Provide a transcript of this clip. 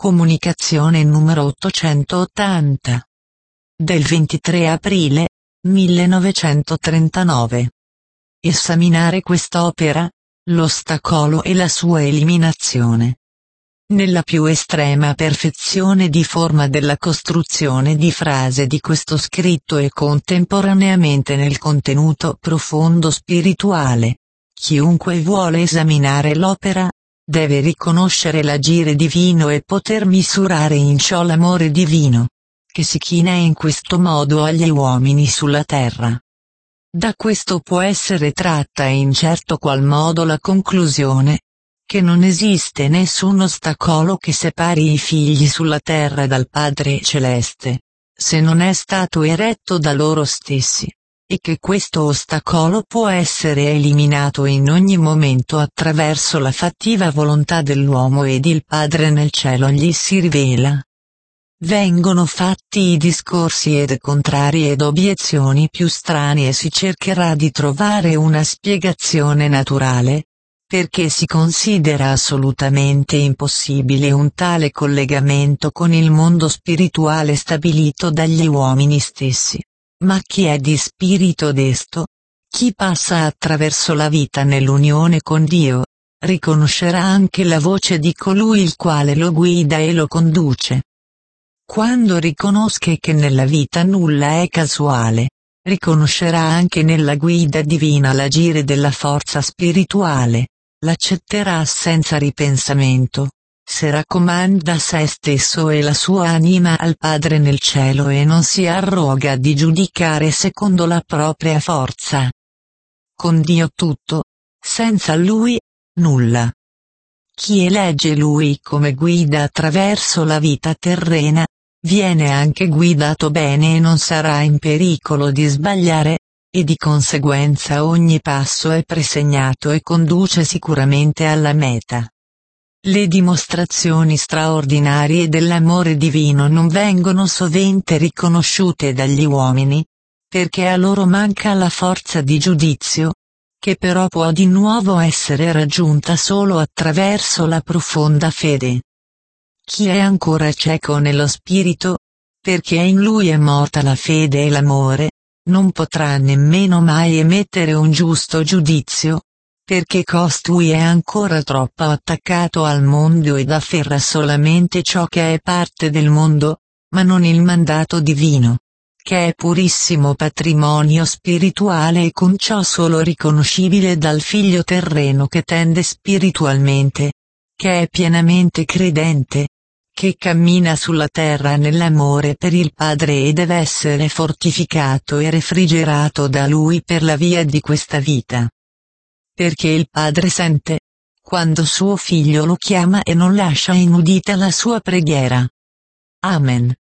Comunicazione numero 880. Del 23 aprile 1939. Esaminare quest'opera, l'ostacolo e la sua eliminazione. Nella più estrema perfezione di forma della costruzione di frase di questo scritto e contemporaneamente nel contenuto profondo spirituale, chiunque vuole esaminare l'opera, deve riconoscere l'agire divino e poter misurare in ciò l'amore divino, che si china in questo modo agli uomini sulla terra. Da questo può essere tratta in certo qual modo la conclusione, che non esiste nessun ostacolo che separi i figli sulla terra dal Padre Celeste, se non è stato eretto da loro stessi, e che questo ostacolo può essere eliminato in ogni momento attraverso la fattiva volontà dell'uomo ed il Padre nel cielo gli si rivela. Vengono fatti i discorsi ed contrari ed obiezioni più strani e si cercherà di trovare una spiegazione naturale, perché si considera assolutamente impossibile un tale collegamento con il mondo spirituale stabilito dagli uomini stessi. Ma chi è di spirito desto, chi passa attraverso la vita nell'unione con Dio, riconoscerà anche la voce di colui il quale lo guida e lo conduce. Quando riconosca che nella vita nulla è casuale, riconoscerà anche nella guida divina l'agire della forza spirituale, l'accetterà senza ripensamento, se raccomanda se stesso e la sua anima al Padre nel cielo e non si arroga di giudicare secondo la propria forza. Con Dio tutto, senza Lui, nulla. Chi elegge Lui come guida attraverso la vita terrena, viene anche guidato bene e non sarà in pericolo di sbagliare, e di conseguenza ogni passo è presegnato e conduce sicuramente alla meta. Le dimostrazioni straordinarie dell'amore divino non vengono sovente riconosciute dagli uomini, perché a loro manca la forza di giudizio, che però può di nuovo essere raggiunta solo attraverso la profonda fede. Chi è ancora cieco nello spirito, perché in lui è morta la fede e l'amore, non potrà nemmeno mai emettere un giusto giudizio, perché costui è ancora troppo attaccato al mondo ed afferra solamente ciò che è parte del mondo, ma non il mandato divino, che è purissimo patrimonio spirituale e con ciò solo riconoscibile dal figlio terreno che tende spiritualmente, che è pienamente credente, che cammina sulla terra nell'amore per il Padre e deve essere fortificato e refrigerato da Lui per la via di questa vita. Perché il Padre sente, quando suo figlio lo chiama e non lascia inudita la sua preghiera. Amen.